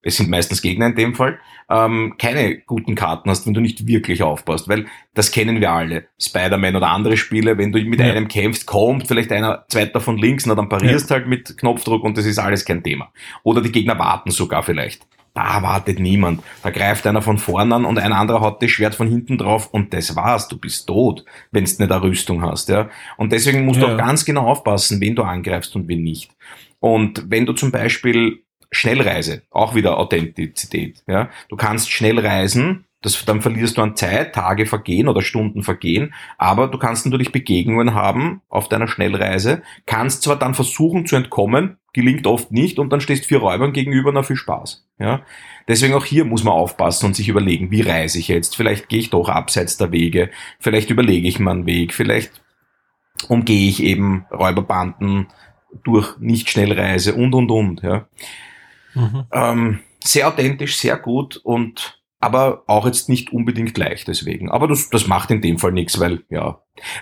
es sind meistens Gegner in dem Fall, ähm, keine guten Karten hast, wenn du nicht wirklich aufpasst, weil das kennen wir alle. Spider-Man oder andere Spiele, wenn du mit ja. einem kämpfst, kommt vielleicht einer zweiter von links, na dann parierst ja. halt mit Knopfdruck und das ist alles kein Thema. Oder die Gegner warten sogar vielleicht. Da wartet niemand. Da greift einer von vorn an und ein anderer hat das Schwert von hinten drauf und das war's. Du bist tot, wenn du nicht eine Rüstung hast. Ja. Und deswegen musst ja. du auch ganz genau aufpassen, wen du angreifst und wen nicht. Und wenn du zum Beispiel Schnellreise, auch wieder Authentizität. Ja. Du kannst schnell reisen, das, dann verlierst du an Zeit, Tage vergehen oder Stunden vergehen, aber du kannst natürlich Begegnungen haben auf deiner Schnellreise, kannst zwar dann versuchen zu entkommen, gelingt oft nicht und dann stehst vier Räubern gegenüber, na viel Spaß. Ja. Deswegen auch hier muss man aufpassen und sich überlegen, wie reise ich jetzt? Vielleicht gehe ich doch abseits der Wege, vielleicht überlege ich mir einen Weg, vielleicht umgehe ich eben Räuberbanden durch Nicht-Schnellreise und, und, und. Ja. Mhm. Ähm, sehr authentisch, sehr gut und aber auch jetzt nicht unbedingt leicht deswegen. Aber das, das macht in dem Fall nichts, weil, ja,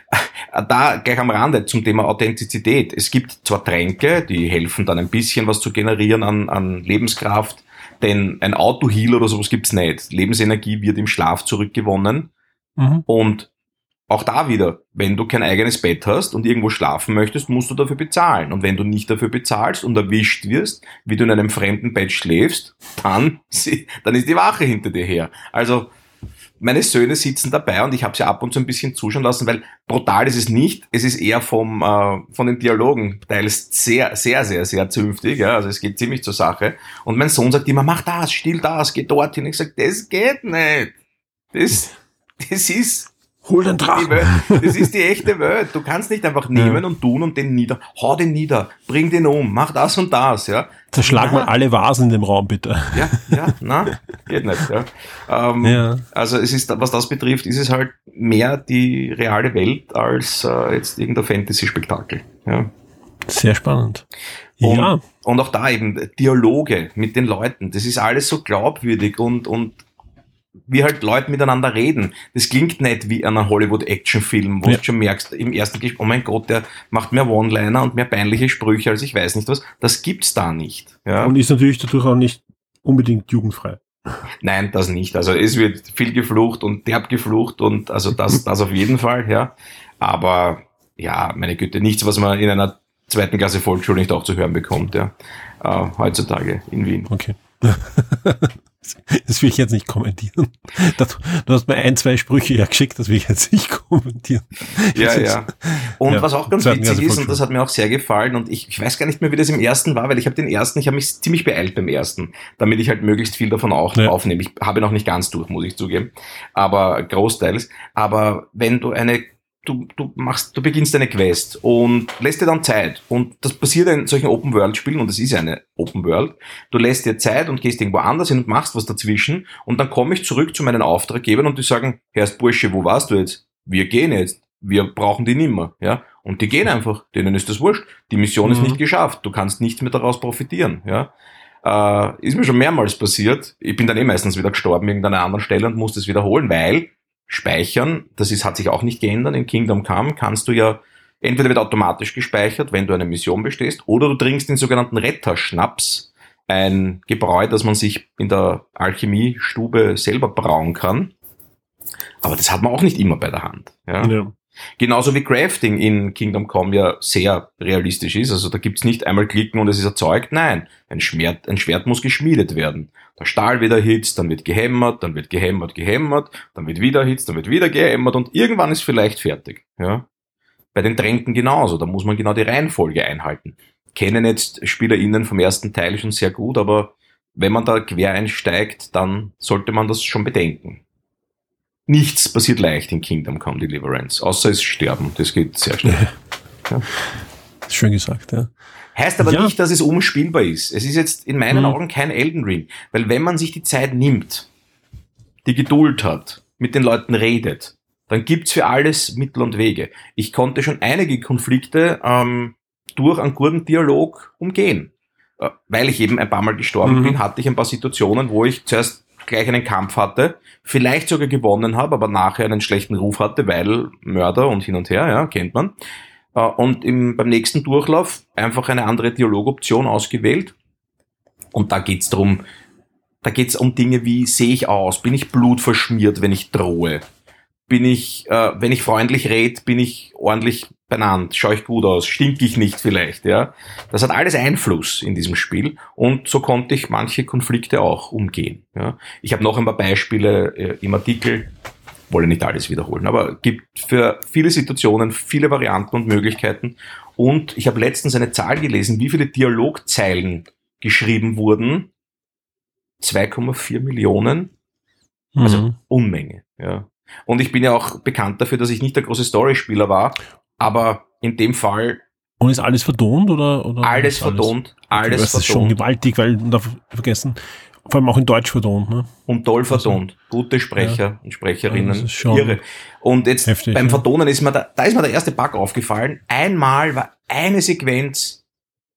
da gleich am Rande zum Thema Authentizität. Es gibt zwar Tränke, die helfen dann ein bisschen was zu generieren an, an Lebenskraft, denn ein Auto-Heal oder sowas gibt's nicht. Lebensenergie wird im Schlaf zurückgewonnen mhm. und auch da wieder, wenn du kein eigenes Bett hast und irgendwo schlafen möchtest, musst du dafür bezahlen. Und wenn du nicht dafür bezahlst und erwischt wirst, wie du in einem fremden Bett schläfst, dann, dann ist die Wache hinter dir her. Also meine Söhne sitzen dabei und ich habe sie ab und zu ein bisschen zuschauen lassen, weil brutal ist es nicht. Es ist eher vom äh, von den Dialogen teils sehr, sehr, sehr, sehr zünftig. Ja? Also es geht ziemlich zur Sache. Und mein Sohn sagt immer, mach das, still das, geh dorthin. Ich sage, das geht nicht. Das, das ist... Hol den Drachen. Das ist die echte Welt. Du kannst nicht einfach nehmen ja. und tun und den nieder. Hau den nieder. Bring den um. Mach das und das, ja. Zerschlag mal alle Vasen in dem Raum, bitte. Ja, ja, na, geht nicht, ja. Ähm, ja. Also es ist, was das betrifft, ist es halt mehr die reale Welt als äh, jetzt irgendein Fantasy-Spektakel, ja. Sehr spannend. Und, ja. Und auch da eben Dialoge mit den Leuten. Das ist alles so glaubwürdig und, und wie halt Leute miteinander reden. Das klingt nicht wie ein Hollywood-Action-Film, wo ja. du schon merkst, im ersten Gespräch, oh mein Gott, der macht mehr One-Liner und mehr peinliche Sprüche als ich weiß nicht was. Das gibt's da nicht. Ja. Und ist natürlich dadurch auch nicht unbedingt jugendfrei. Nein, das nicht. Also es wird viel geflucht und derb geflucht und also das, das auf jeden Fall, ja. Aber ja, meine Güte, nichts, was man in einer zweiten Klasse Volksschule nicht auch zu hören bekommt, ja. Äh, heutzutage in Wien. Okay. Das will ich jetzt nicht kommentieren. Du hast mir ein, zwei Sprüche ja geschickt, das will ich jetzt nicht kommentieren. Ja, ja. Und ja, was auch ganz witzig ist, und das hat mir auch sehr gefallen, und ich, ich weiß gar nicht mehr, wie das im ersten war, weil ich habe den ersten, ich habe mich ziemlich beeilt beim ersten, damit ich halt möglichst viel davon auch ja. aufnehme. Ich habe noch nicht ganz durch, muss ich zugeben, aber großteils. Aber wenn du eine Du, du machst, du beginnst eine Quest und lässt dir dann Zeit. Und das passiert in solchen Open-World-Spielen, und das ist ja eine Open-World. Du lässt dir Zeit und gehst irgendwo anders hin und machst was dazwischen. Und dann komme ich zurück zu meinen Auftraggebern und die sagen, Herr Bursche, wo warst du jetzt? Wir gehen jetzt. Wir brauchen die nimmer, ja. Und die gehen einfach. Denen ist das wurscht. Die Mission mhm. ist nicht geschafft. Du kannst nichts mehr daraus profitieren, ja. Äh, ist mir schon mehrmals passiert. Ich bin dann eh meistens wieder gestorben irgendeiner anderen Stelle und musste es wiederholen, weil Speichern, das ist, hat sich auch nicht geändert. In Kingdom Come kannst du ja, entweder wird automatisch gespeichert, wenn du eine Mission bestehst, oder du trinkst den sogenannten Retterschnaps, ein Gebräu, das man sich in der Alchemiestube selber brauen kann. Aber das hat man auch nicht immer bei der Hand. Ja. Ja. Genauso wie Crafting in Kingdom Come ja sehr realistisch ist. Also da gibt's nicht einmal klicken und es ist erzeugt. Nein, ein Schwert, ein Schwert muss geschmiedet werden. Der Stahl wird erhitzt, dann wird gehämmert, dann wird gehämmert, gehämmert, dann wird wieder erhitzt, dann wird wieder gehämmert und irgendwann ist vielleicht fertig. Ja. Bei den Tränken genauso. Da muss man genau die Reihenfolge einhalten. Kennen jetzt SpielerInnen vom ersten Teil schon sehr gut, aber wenn man da quer einsteigt, dann sollte man das schon bedenken. Nichts passiert leicht in Kingdom Come Deliverance, außer es sterben. Das geht sehr schnell. Ja. Schön gesagt, ja. Heißt aber ja. nicht, dass es unspielbar ist. Es ist jetzt in meinen hm. Augen kein Elden Ring. Weil wenn man sich die Zeit nimmt, die Geduld hat, mit den Leuten redet, dann gibt's für alles Mittel und Wege. Ich konnte schon einige Konflikte ähm, durch einen guten Dialog umgehen. Äh, weil ich eben ein paar Mal gestorben mhm. bin, hatte ich ein paar Situationen, wo ich zuerst gleich einen Kampf hatte, vielleicht sogar gewonnen habe, aber nachher einen schlechten Ruf hatte, weil Mörder und hin und her, ja, kennt man. Und im, beim nächsten Durchlauf einfach eine andere Dialogoption ausgewählt. Und da geht's darum, da geht's um Dinge wie, sehe ich aus? Bin ich blutverschmiert, wenn ich drohe? Bin ich, äh, wenn ich freundlich rede, bin ich ordentlich benannt? Schaue ich gut aus? Stinke ich nicht vielleicht? Ja, das hat alles Einfluss in diesem Spiel und so konnte ich manche Konflikte auch umgehen. Ja, ich habe noch ein paar Beispiele äh, im Artikel, wollte nicht alles wiederholen, aber gibt für viele Situationen viele Varianten und Möglichkeiten. Und ich habe letztens eine Zahl gelesen, wie viele Dialogzeilen geschrieben wurden. zwei Komma vier Millionen. Also Mhm. Unmenge. Ja. Und ich bin ja auch bekannt dafür, dass ich nicht der große Storyspieler war, aber in dem Fall Und ist alles vertont oder? oder alles ist vertont, Okay, alles das ist schon vertont gewaltig, weil man darf vergessen, vor allem auch in Deutsch vertont, ne? und toll vertont. Gute Sprecher und Ja, Sprecherinnen. das ist schon Irre. Und jetzt heftig, beim ja. Vertonen ist mir da, da ist mir der erste Bug aufgefallen. Einmal war eine Sequenz,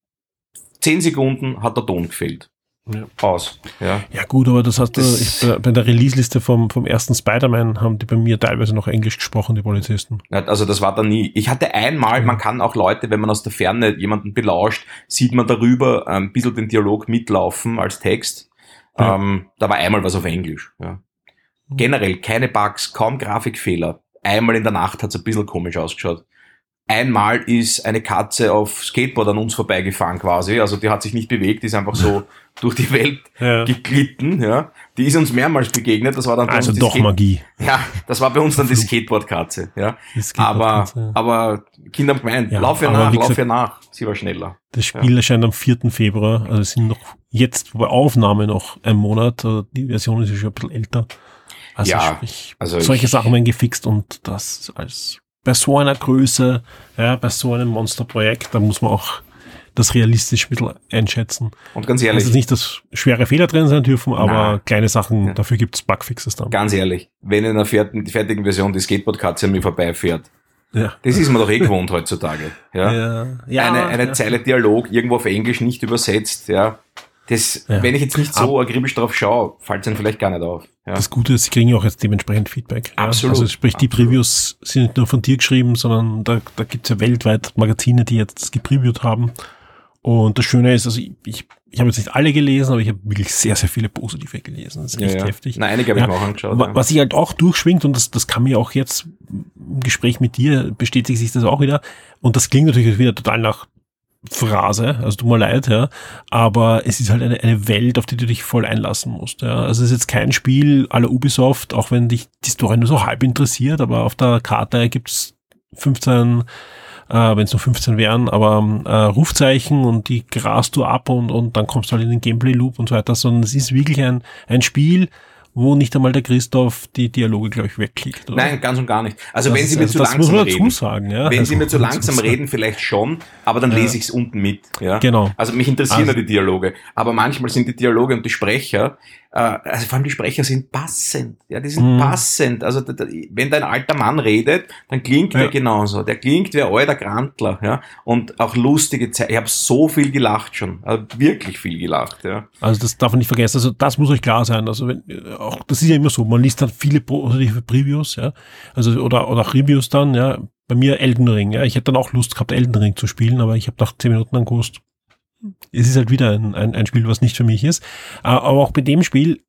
zehn Sekunden hat der Ton gefehlt. Ja. Aus. Ja. Ja gut, aber das hast du, Das- ich, bei, bei der Release-Liste vom, vom ersten Spider-Man haben die bei mir teilweise noch Englisch gesprochen, die Polizisten. Ja, also das war da nie. Ich hatte einmal, man kann auch Leute, wenn man aus der Ferne jemanden belauscht, sieht man darüber ein bisschen den Dialog mitlaufen als Text. Ja. Ähm, da war einmal was auf Englisch. Ja. Generell keine Bugs, kaum Grafikfehler. Einmal in der Nacht hat es ein bisschen komisch ausgeschaut. Einmal ist eine Katze auf Skateboard an uns vorbeigefahren quasi, also die hat sich nicht bewegt, die ist einfach so durch die Welt Ja. geglitten, ja. Die ist uns mehrmals begegnet, das war dann bei Also uns die doch Skate- Magie. Ja, das war bei uns dann die Skateboardkatze, ja. Die Skateboardkatze, Aber, ja. aber Kinder haben gemeint, Ja, lauf ihr aber nach, wie lauf gesagt- ihr nach. Sie war schneller. Das Spiel erscheint am vierten Februar, also es sind noch jetzt bei Aufnahme noch ein Monat, äh, die Version ist ja schon ein bisschen älter. Also Ja, sprich, also solche ich- Sachen werden gefixt und das als bei so einer Größe, ja, bei so einem Monsterprojekt, da muss man auch das realistisch ein bisschen einschätzen. Und ganz Also ehrlich, es ist nicht, dass schwere Fehler drin sein dürfen, aber Nein. kleine Sachen, Ja. dafür gibt's Bugfixes dann. ganz ehrlich, wenn in einer fertigen, fertigen Version die Skateboardkatze an mir vorbeifährt, Ja. das ist man doch eh gewohnt heutzutage. Ja? Ja, ja, eine eine ja. Zeile Dialog irgendwo auf Englisch nicht übersetzt, ja. Das, Ja. wenn ich jetzt nicht so akribisch drauf schaue, fällt es ihnen vielleicht gar nicht auf. Ja. Das Gute ist, sie kriegen ja auch jetzt dementsprechend Feedback. Ja? Absolut, Also sprich, die absolut. Previews sind nicht nur von dir geschrieben, sondern da, da gibt's ja weltweit Magazine, die jetzt das gepreviewt haben. Und das Schöne ist, also ich, ich, ich habe jetzt nicht alle gelesen, aber ich habe wirklich sehr, sehr viele positive gelesen. Das ist echt ja, ja. heftig. Na, einige habe ich Ja. mir auch angeschaut. Wa- Ja. Was sich halt auch durchschwingt, und das, das kann mir auch jetzt im Gespräch mit dir bestätigt sich das auch wieder. Und das klingt natürlich wieder total nach Phrase, also tut mir leid, ja, aber es ist halt eine, eine Welt, auf die du dich voll einlassen musst, ja. Also es ist jetzt kein Spiel à la Ubisoft, auch wenn dich die Story nur so halb interessiert, aber auf der Karte gibt's fünfzehn, äh, wenn es nur fünfzehn wären, aber äh, Rufzeichen und die grast du ab und, und dann kommst du halt in den Gameplay-Loop und so weiter, sondern es ist wirklich ein, ein Spiel, wo nicht einmal der Christoph die Dialoge, glaube ich, wegklickt. Oder? Nein, ganz und gar nicht. Also Das wenn ist- Sie mir also zu das muss langsam man dazu reden, sagen, ja. wenn Also, Sie mir zu muss man langsam sagen. reden, vielleicht schon, aber dann Ja. lese ich es unten mit. Ja? Genau. Also mich interessieren Also- ja die Dialoge, aber manchmal sind die Dialoge und die Sprecher, äh, also vor allem die Sprecher sind passend. Ja, die sind Mhm. passend. Also da, da, wenn da ein alter Mann redet, dann klingt Ja. der genauso. Der klingt wie ein alter Grantler. Ja? Und auch lustige Zeit. Ich habe so viel gelacht schon. Also wirklich viel gelacht. Ja. Also das darf man nicht vergessen. Also das muss euch klar sein. Also wenn, äh, auch das ist ja immer so. Man liest dann viele positive Previews, ja. Also oder oder auch Reviews dann, ja. Bei mir Elden Ring, ja. Ich hätte dann auch Lust gehabt, Elden Ring zu spielen, aber ich habe nach zehn Minuten dann gewusst, es ist halt wieder ein, ein, ein Spiel, was nicht für mich ist. Äh, Aber auch bei dem Spiel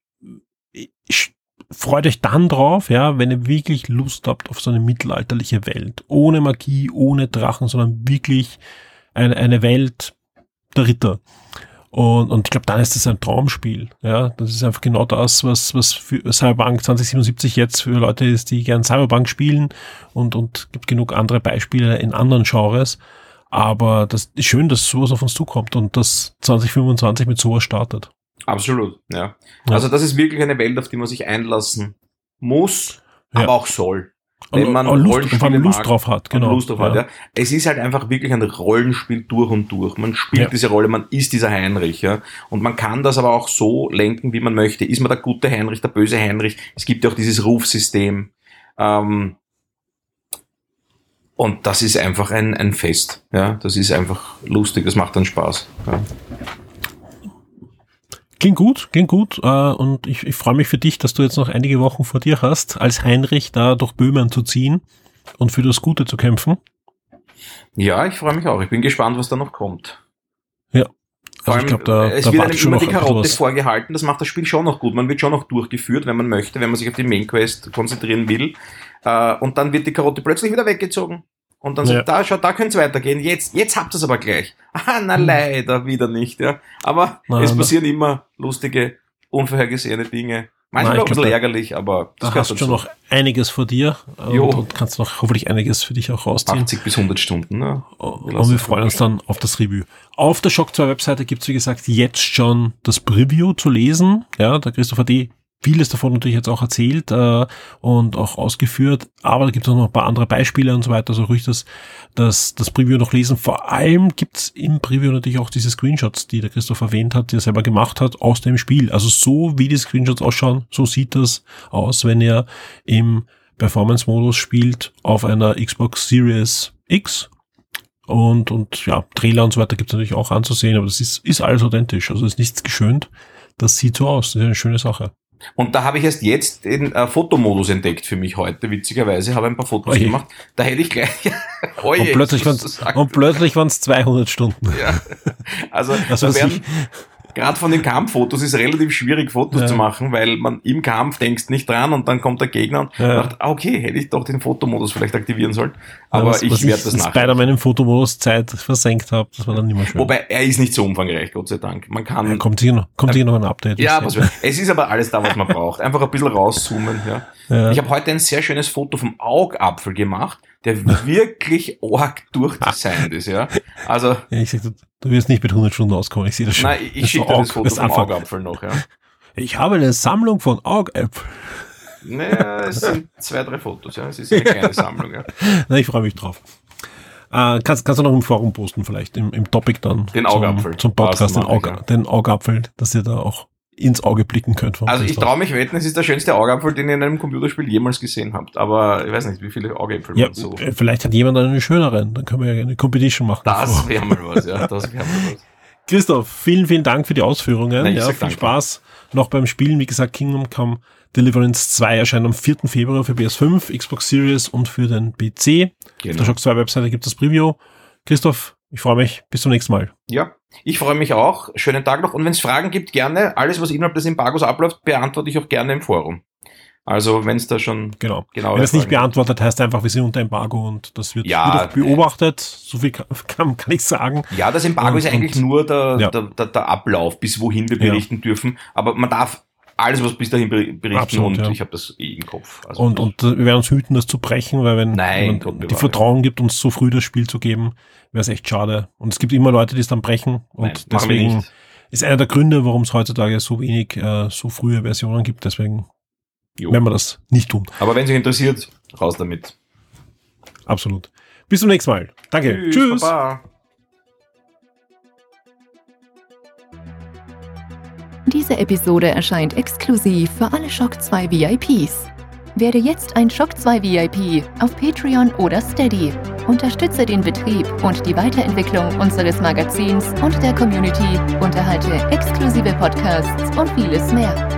ich, freut euch dann drauf, ja, wenn ihr wirklich Lust habt auf so eine mittelalterliche Welt, ohne Magie, ohne Drachen, sondern wirklich eine, eine Welt der Ritter. Und, und ich glaube, dann ist das ein Traumspiel. Ja, das ist einfach genau das, was, was für Cyberpunk zwanzig siebenundsiebzig jetzt für Leute ist, die gern Cyberpunk spielen, und, und gibt genug andere Beispiele in anderen Genres. Aber das ist schön, dass sowas auf uns zukommt und dass zwanzig fünfundzwanzig mit sowas startet. Absolut, ja. Ja. Also das ist wirklich eine Welt, auf die man sich einlassen muss, Ja. aber auch soll. Und, Wenn man und Lust, Rollenspiele und vor allem Lust mag drauf hat, und genau. Lust drauf hat, ja. Es ist halt einfach wirklich ein Rollenspiel durch und durch. Man spielt Ja. diese Rolle, man ist dieser Heinrich, ja. Und man kann das aber auch so lenken, wie man möchte. Ist man der gute Heinrich, der böse Heinrich? Es gibt ja auch dieses Rufsystem. Ähm, und das ist einfach ein, ein Fest, ja. Das ist einfach lustig, das macht dann Spaß, ja. Klingt gut, klingt gut. Äh, und ich, ich freue mich für dich, dass du jetzt noch einige Wochen vor dir hast, als Heinrich da durch Böhmen zu ziehen und für das Gute zu kämpfen. Ja, ich freue mich auch. Ich bin gespannt, was da noch kommt. Vor Also ich allem, glaub, da- es da wird wartet einem schon immer noch die ein bisschen Karotte was. vorgehalten, das macht das Spiel schon noch gut. Man wird schon noch durchgeführt, wenn man möchte, wenn man sich auf die Main Quest konzentrieren will. Äh, und dann wird die Karotte plötzlich wieder weggezogen. Und dann Ja. sagt, da, schaut, da könnte es weitergehen. Jetzt, jetzt habt ihr es aber gleich. Ah, na Hm. leider wieder nicht, ja. Aber Na, es na. passieren immer lustige, unvorhergesehene Dinge. Manchmal Na, auch ich ein bisschen glaub, da- ärgerlich, aber das Da gehört hast du schon dazu. noch einiges vor dir und, Jo. und kannst noch hoffentlich einiges für dich auch rausziehen. achtzig bis hundert Stunden, ne? Und wir freuen uns dann auf das Review. Auf der Shock zwei Webseite gibt's wie gesagt, jetzt schon das Preview zu lesen. Ja, der Christopher D. vieles davon natürlich jetzt auch erzählt äh, und auch ausgeführt, aber da gibt es auch noch ein paar andere Beispiele und so weiter, also ruhig das, das, das Preview noch lesen. Vor allem gibt's im Preview natürlich auch diese Screenshots, die der Christoph erwähnt hat, die er selber gemacht hat aus dem Spiel. Also so wie die Screenshots ausschauen, so sieht das aus, wenn er im Performance-Modus spielt auf einer Xbox Series X. Und, und ja, Trailer und so weiter gibt's natürlich auch anzusehen, aber das ist, ist alles authentisch, also ist nichts geschönt. Das sieht so aus, das ist eine schöne Sache. Und da habe ich erst jetzt den äh, Fotomodus entdeckt für mich heute, witzigerweise, habe ein paar Fotos Oje. gemacht. Da hätte ich gleich... Oje, Und plötzlich das- waren's, das- und plötzlich waren's zweihundert Stunden. Ja. Also, Also, da was werden, ich- gerade von den Kampffotos ist relativ schwierig, Fotos Ja. zu machen, weil man im Kampf denkst nicht dran und dann kommt der Gegner und Ja. sagt, ah, okay, hätte ich doch den Fotomodus vielleicht aktivieren sollen. Aber was, ich was werde das in nachher. Spider-Man im Fotomodus Zeit versenkt habe, das war dann nicht mehr schön. Wobei, er ist nicht so umfangreich, Gott sei Dank. Man kann... ja, kommt sicher noch, kommt sicher noch ein Update. Ja, Ich was seh. wir- es ist aber alles da, was man braucht. Einfach ein bisschen rauszoomen. Ja. Ja. Ich habe heute ein sehr schönes Foto vom Augapfel gemacht, der wirklich arg durchdesignt ist. Ja. Also, Ja, ich sag, du, du wirst nicht mit hundert Stunden auskommen, ich sehe das schon. nein, ich schicke dir Aug- das Foto das vom Anfang. Augapfel noch. Ja. Ich habe eine Sammlung von Augäpfeln. Naja, es sind zwei, drei Fotos. Ja. Es ist eine kleine Sammlung. Ja. Na, ich freue mich drauf. Äh, kannst, kannst du noch im Forum posten, vielleicht, im, im Topic dann. Den Augapfel. Zum, zum Podcast, Das den, mach ich, Aug, ja. den Augapfel, dass ihr da auch ins Auge blicken könnt. vom Also ich Christoph. traue mich wetten, es ist der schönste Augapfel, den ihr in einem Computerspiel jemals gesehen habt. Aber ich weiß nicht, wie viele Augäpfel Ja, man so... äh, vielleicht hat jemand einen schöneren, dann können wir ja eine Competition machen. Das wäre mal was, ja. Das wäre mal was. Christoph, vielen, vielen Dank für die Ausführungen. Na, ich ja, sag viel danke. Spaß noch beim Spielen. Wie gesagt, Kingdom Come Deliverance zwei erscheint am vierten Februar für P S fünf, Xbox Series und für den P C. Auf Genau. der Shock zwei Webseite gibt es das Preview. Christoph, ich freue mich. Bis zum nächsten Mal. Ja, ich freue mich auch. Schönen Tag noch. Und wenn es Fragen gibt, gerne. Alles, was innerhalb des Embargos abläuft, beantworte ich auch gerne im Forum. Also wenn es da schon Genau. genau Wenn es nicht beantwortet, heißt einfach, wir sind unter Embargo und das wird, Ja, wird auch beobachtet. So viel kann, kann, kann ich sagen. Ja, das Embargo Und- ist eigentlich und- nur der, ja. der, der, der Ablauf, bis wohin wir berichten dürfen. Aber man darf alles, was bis dahin ber- berichten Absolut, und ja. ich habe das eh im Kopf. Also Und, und äh, wir werden uns hüten, das zu brechen, weil wenn Nein, jemand Gott die bewahre. Vertrauen gibt, uns so früh das Spiel zu geben, wäre es echt schade. Und es gibt immer Leute, die es dann brechen. Und Nein, machen wir deswegen nicht. ist einer der Gründe, warum es heutzutage so wenig äh, so frühe Versionen gibt. Deswegen Jo. werden wir das nicht tun. Aber wenn es euch interessiert, raus damit. Absolut. Bis zum nächsten Mal. Danke. Tschüss. Baba. Diese Episode erscheint exklusiv für alle Shock zwei V I Ps. Werde jetzt ein Shock zwei V I P auf Patreon oder Steady. Unterstütze den Betrieb und die Weiterentwicklung unseres Magazins und der Community, unterhalte exklusive Podcasts und vieles mehr.